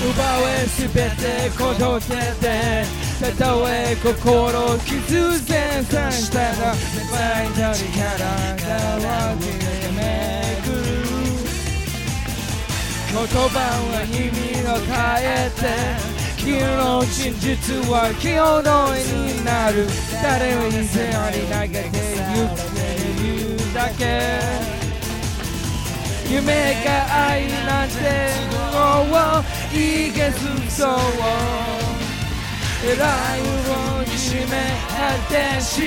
奪えすべて届けてたとえ心を傷つけさしたら前のりから乾きでめぐる言葉は意味を変えて君の真実は気のいになる誰を以前に投げてゆく言うだけ夢が愛なんてものをいけすそう偉いをいじめ果てし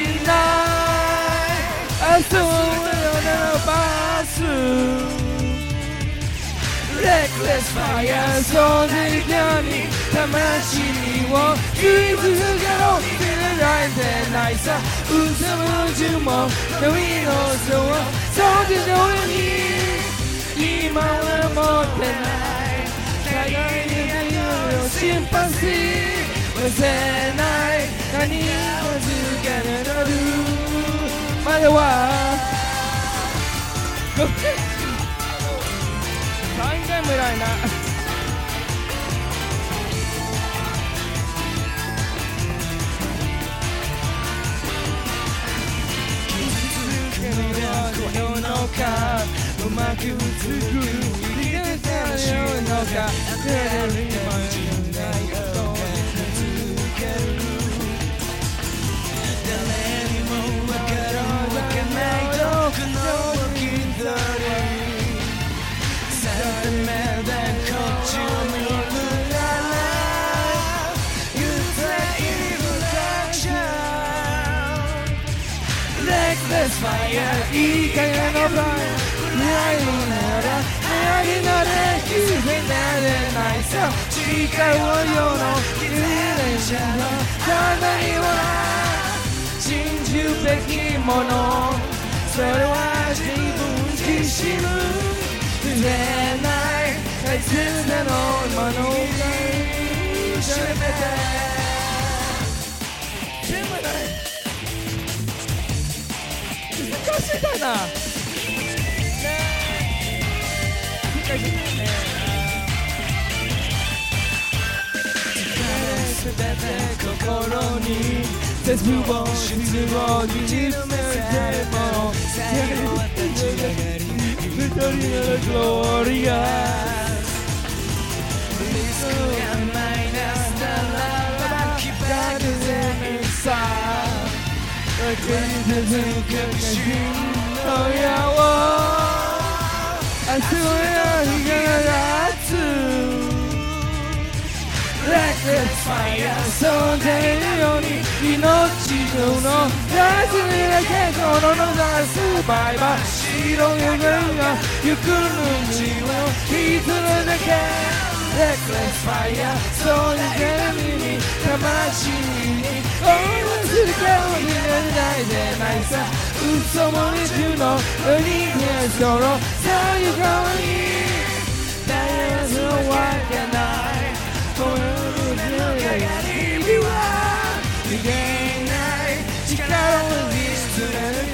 ない明日をのバスレックレスファイヤーそれに魂を傷つけろ見られてないさ嘘の呪文の命をそっちの上に今は持ってない互いに心配し忘れない何を続けられるまでは3回も偉いな世の中うまく作る生きてた世の中誰にもいないことを続ける誰にもわからないとこの気取りさて目でこっちを見るなら言っているだけレックレスファイヤーいい加減の場合出会いなら出会いなら気づいなれないさ誓うような綺麗じゃのただには信じるべきものそれは自分自身譲れない大切なの今のせめて全部ない難しいだなすべて心に絶望失望にじめても一人のグローリアリスクがマイナスならば気が出せさ分かり続け真の矢を明日の日が立つレックレスファイヤーそんでいるように命の大事にだけこの出すバイバイ白い夢がゆくる道を引きずるだけレックレスファイヤーそういう耳に魂に応援する顔になれないでないさ嘘も二重の人間そのそういう顔に誰もそのわけないこの世の中には逃げない力を見つめる